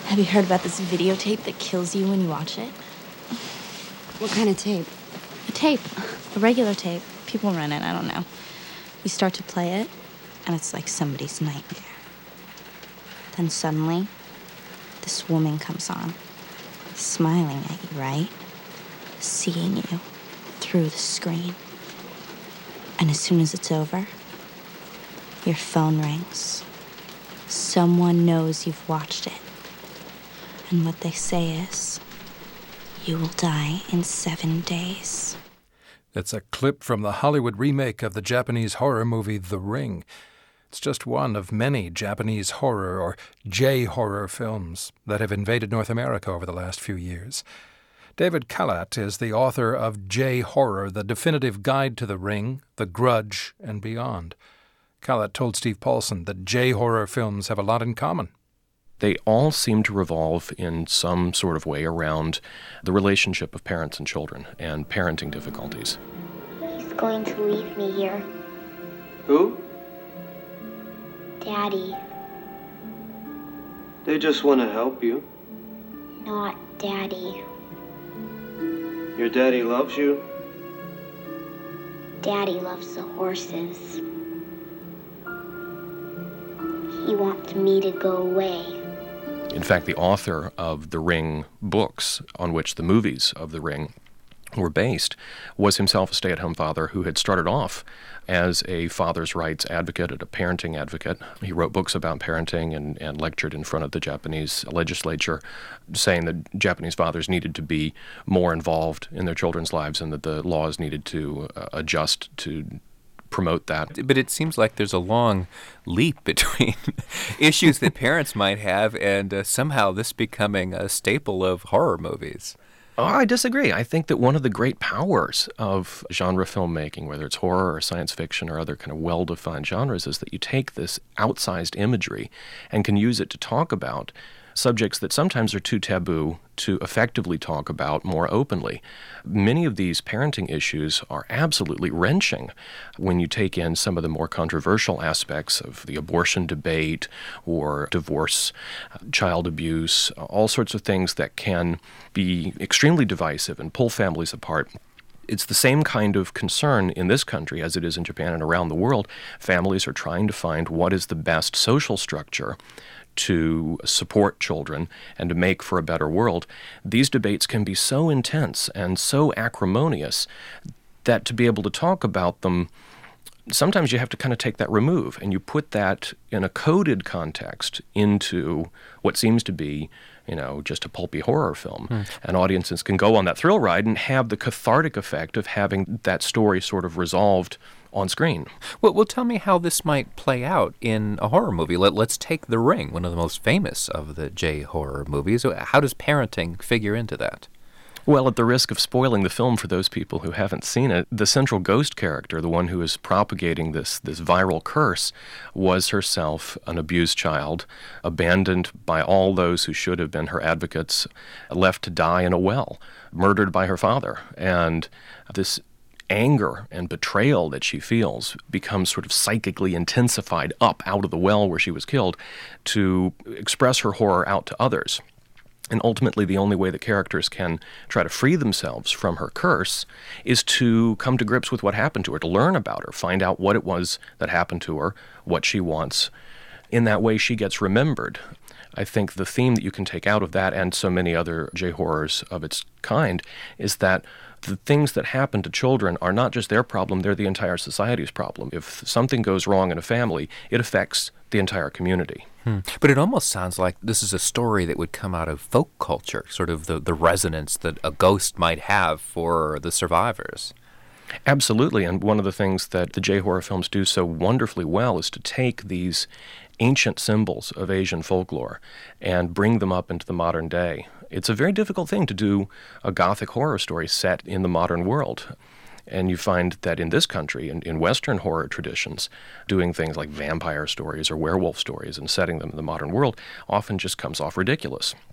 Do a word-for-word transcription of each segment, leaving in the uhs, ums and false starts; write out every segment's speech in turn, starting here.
Have you heard about this videotape that kills you when you watch it? What kind of tape? A tape. A regular tape. People run it, I don't know. You start to play it, and it's like somebody's nightmare. Then suddenly, this woman comes on, smiling at you, right? Seeing you through the screen. And as soon as it's over, your phone rings. Someone knows you've watched it. And what they say is, you will die in seven days. That's a clip from the Hollywood remake of the Japanese horror movie The Ring. It's just one of many Japanese horror or J-horror films that have invaded North America over the last few years. David Kalat is the author of J-Horror, the definitive guide to The Ring, The Grudge, and beyond. Kalat told Steve Paulson that J-horror films have a lot in common. They all seem to revolve in some sort of way around the relationship of parents and children and parenting difficulties. He's going to leave me here. Who? Daddy. They just want to help you. Not Daddy. Your daddy loves you. Daddy loves the horses. He wants me to go away. In fact, the author of the Ring books, on which the movies of the Ring were based, was himself a stay-at-home father who had started off as a father's rights advocate and a parenting advocate. He wrote books about parenting and, and lectured in front of the Japanese legislature, saying that Japanese fathers needed to be more involved in their children's lives and that the laws needed to uh, adjust to promote that. But it seems like there's a long leap between issues that parents might have and uh, somehow this becoming a staple of horror movies. Oh, I disagree. I think that one of the great powers of genre filmmaking, whether it's horror or science fiction or other kind of well-defined genres, is that you take this outsized imagery and can use it to talk about subjects that sometimes are too taboo to effectively talk about more openly. Many of these parenting issues are absolutely wrenching when you take in some of the more controversial aspects of the abortion debate or divorce, child abuse, all sorts of things that can be extremely divisive and pull families apart. It's the same kind of concern in this country as it is in Japan and around the world. Families are trying to find what is the best social structure to support children and to make for a better world. These debates can be so intense and so acrimonious that to be able to talk about them, sometimes you have to kind of take that remove and you put that in a coded context into what seems to be, you know, just a pulpy horror film. Hmm. And audiences can go on that thrill ride and have the cathartic effect of having that story sort of resolved on screen. Well, well, tell me how this might play out in a horror movie. Let, let's take The Ring, one of the most famous of the J-horror movies. How does parenting figure into that? Well, at the risk of spoiling the film for those people who haven't seen it, the central ghost character, the one who is propagating this, this viral curse, was herself an abused child, abandoned by all those who should have been her advocates, left to die in a well, murdered by her father. And this anger and betrayal that she feels becomes sort of psychically intensified up out of the well where she was killed to express her horror out to others. And ultimately, the only way the characters can try to free themselves from her curse is to come to grips with what happened to her, to learn about her, find out what it was that happened to her, what she wants. In that way, she gets remembered. I think the theme that you can take out of that and so many other J-horrors of its kind is that the things that happen to children are not just their problem, they're the entire society's problem. If something goes wrong in a family, it affects the entire community. Hmm. But it almost sounds like this is a story that would come out of folk culture, sort of the, the resonance that a ghost might have for the survivors. Absolutely, and one of the things that the J-horror films do so wonderfully well is to take these ancient symbols of Asian folklore and bring them up into the modern day. It's a very difficult thing to do a gothic horror story set in the modern world. And you find that in this country, in, in Western horror traditions, doing things like vampire stories or werewolf stories and setting them in the modern world often just comes off ridiculous.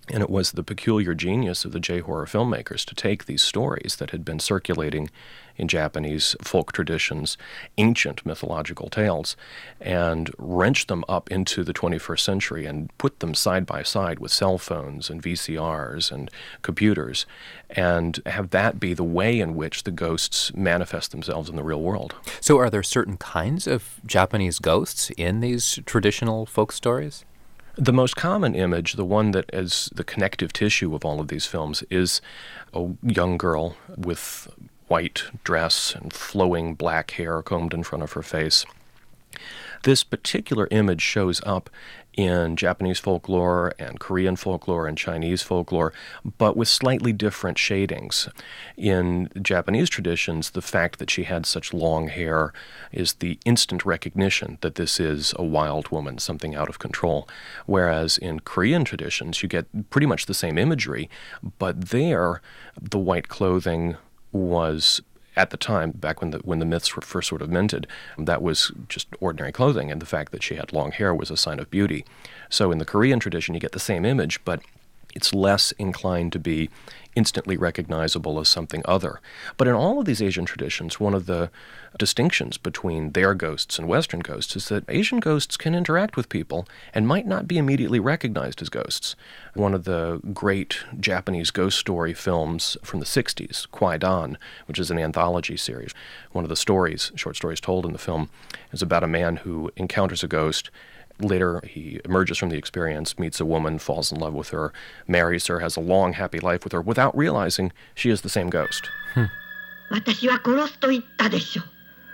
And it was the peculiar genius of the J-horror filmmakers to take these stories that had been circulating in Japanese folk traditions, ancient mythological tales, and wrench them up into the twenty-first century and put them side by side with cell phones and V C Rs and computers, and have that be the way in which the ghosts manifest themselves in the real world. So are there certain kinds of Japanese ghosts in these traditional folk stories? The most common image, the one that is the connective tissue of all of these films, is a young girl with white dress and flowing black hair combed in front of her face. This particular image shows up in Japanese folklore and Korean folklore and Chinese folklore, but with slightly different shadings. In Japanese traditions, the fact that she had such long hair is the instant recognition that this is a wild woman, something out of control. Whereas in Korean traditions, you get pretty much the same imagery, but there, the white clothing was, at the time, back when the when the myths were first sort of minted, that was just ordinary clothing, and the fact that she had long hair was a sign of beauty. So in the Korean tradition, you get the same image, but it's less inclined to be instantly recognizable as something other. But in all of these Asian traditions, one of the distinctions between their ghosts and Western ghosts is that Asian ghosts can interact with people and might not be immediately recognized as ghosts. One of the great Japanese ghost story films from the sixties, Kwaidan, which is an anthology series, one of the stories, short stories told in the film, is about a man who encounters a ghost. Later, he emerges from the experience, meets a woman, falls in love with her, marries her, has a long, happy life with her, without realizing she is the same ghost. Hmm. 私は殺すと言ったでしょ。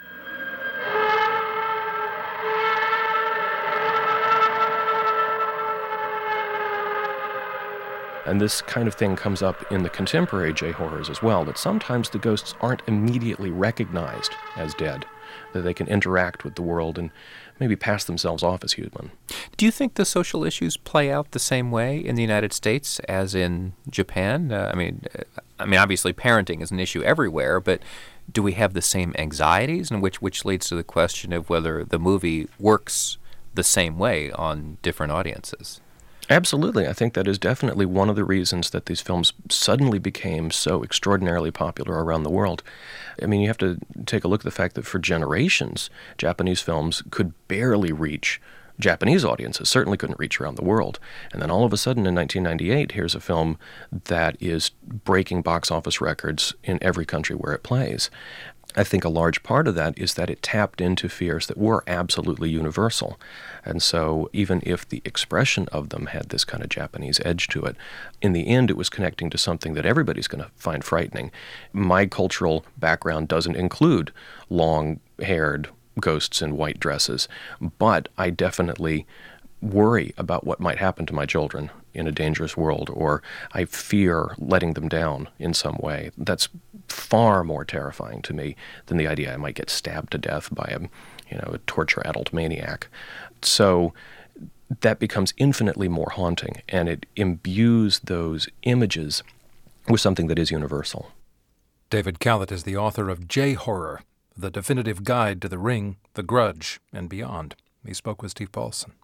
And this kind of thing comes up in the contemporary J-horrors as well, that sometimes the ghosts aren't immediately recognized as dead, that they can interact with the world and maybe pass themselves off as human. Do you think the social issues play out the same way in the United States as in Japan? Uh, I mean, uh, I mean, obviously parenting is an issue everywhere, but do we have the same anxieties, and which which leads to the question of whether the movie works the same way on different audiences? Absolutely. I think that is definitely one of the reasons that these films suddenly became so extraordinarily popular around the world. I mean, you have to take a look at the fact that for generations, Japanese films could barely reach Japanese audiences, certainly couldn't reach around the world. And then all of a sudden in nineteen ninety-eight, here's a film that is breaking box office records in every country where it plays. I think a large part of that is that it tapped into fears that were absolutely universal. And so even if the expression of them had this kind of Japanese edge to it, in the end it was connecting to something that everybody's going to find frightening. My cultural background doesn't include long-haired ghosts in white dresses, but I definitely worry about what might happen to my children in a dangerous world, or I fear letting them down in some way. That's far more terrifying to me than the idea I might get stabbed to death by a, you know, a torture-addled maniac. So that becomes infinitely more haunting, and it imbues those images with something that is universal. David Callett is the author of J-Horror, the definitive guide to The Ring, The Grudge, and beyond. He spoke with Steve Paulson.